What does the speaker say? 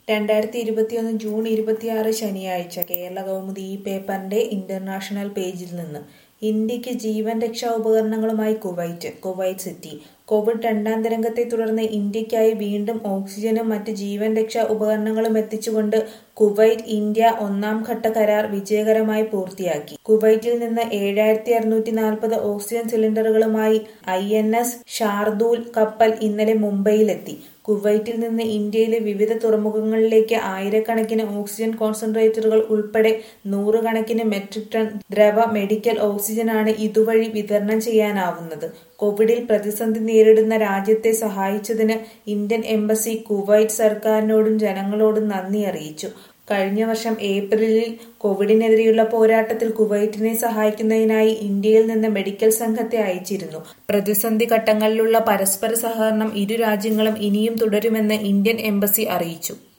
2021 June 26 ശനിയാഴ്ച കേരളകൗമുദി ഈ പേപ്പറിന്റെ ഇന്റർനാഷണൽ പേജിൽ നിന്ന് ഇന്ത്യക്ക് ജീവൻ രക്ഷാ ഉപകരണങ്ങളുമായി കുവൈറ്റ് സിറ്റി. കോവിഡ് രണ്ടാം തരംഗത്തെ തുടർന്ന് ഇന്ത്യക്കായി വീണ്ടും ഓക്സിജനും മറ്റ് ജീവൻ രക്ഷാ ഉപകരണങ്ങളും എത്തിച്ചുകൊണ്ട് കുവൈറ്റ് ഇന്ത്യ ഒന്നാം ഘട്ട കരാർ വിജയകരമായി പൂർത്തിയാക്കി. കുവൈറ്റിൽ നിന്ന് 7640 ഓക്സിജൻ സിലിണ്ടറുകളുമായി INS ഷാർദൂൽ കപ്പൽ ഇന്നലെ മുംബൈയിലെത്തി. കുവൈറ്റിൽ നിന്ന് ഇന്ത്യയിലെ വിവിധ തുറമുഖങ്ങളിലേക്ക് ആയിരക്കണക്കിന് ഓക്സിജൻ കോൺസെൻട്രേറ്ററുകൾ ഉൾപ്പെടെ നൂറുകണക്കിന് മെട്രിക് ടൺ ദ്രവ മെഡിക്കൽ ഓക്സിജനാണ് ഇതുവഴി വിതരണം ചെയ്യാനാവുന്നത്. കോവിഡിൽ പ്രതിസന്ധി നേരിടുന്ന രാജ്യത്തെ സഹായിച്ചതിന് ഇന്ത്യൻ എംബസി കുവൈറ്റ് സർക്കാരിനോടും ജനങ്ങളോടും നന്ദി അറിയിച്ചു. കഴിഞ്ഞ വർഷം ഏപ്രിലിൽ കോവിഡിനെതിരെയുള്ള പോരാട്ടത്തിൽ കുവൈറ്റിനെ സഹായിക്കുന്നതിനായി ഇന്ത്യയിൽ നിന്ന് മെഡിക്കൽ സംഘത്തെ അയച്ചിരുന്നു. പ്രതിസന്ധി ഘട്ടങ്ങളിലുള്ള പരസ്പര സഹകരണം ഇരു രാജ്യങ്ങളും ഇനിയും തുടരുമെന്ന് ഇന്ത്യൻ എംബസി അറിയിച്ചു.